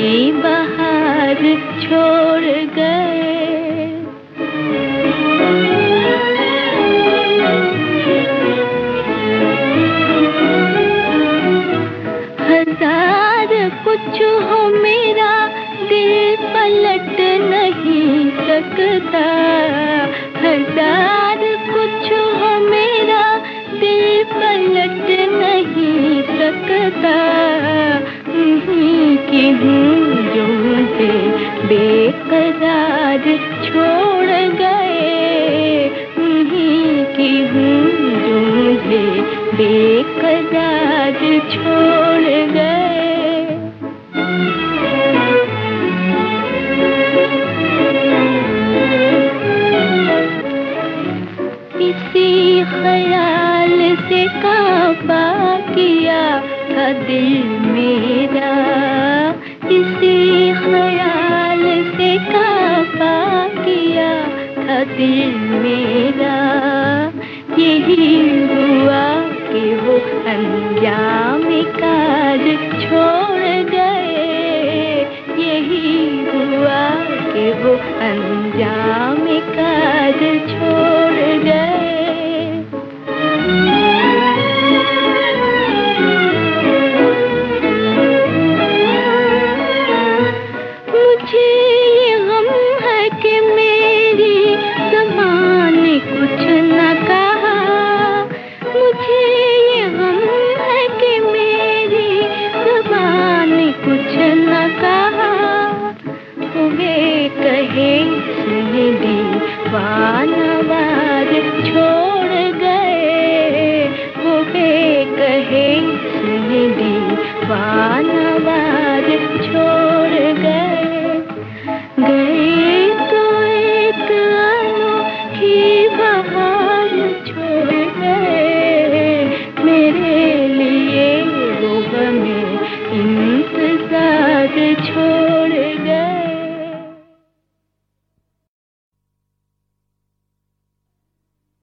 ही बाहर छोड़ गए। हजार कुछ हो मेरा दिल पलट नहीं सकता। हजार कुछ हो मेरा दिल पलट नहीं सकता। कि हूँ जो मुझे बेकरार छोड़ गए। कि हूँ जो मुझे बेकरार छोड़ गए। इसी ख्याल से काबा किया था दिल मेरा। इसी ख्याल से काबा किया था दिल मेरा। यही हुआ कि वो अंजाम कार छोड़ गए। यही हुआ कि वो अंजाम कार छोड़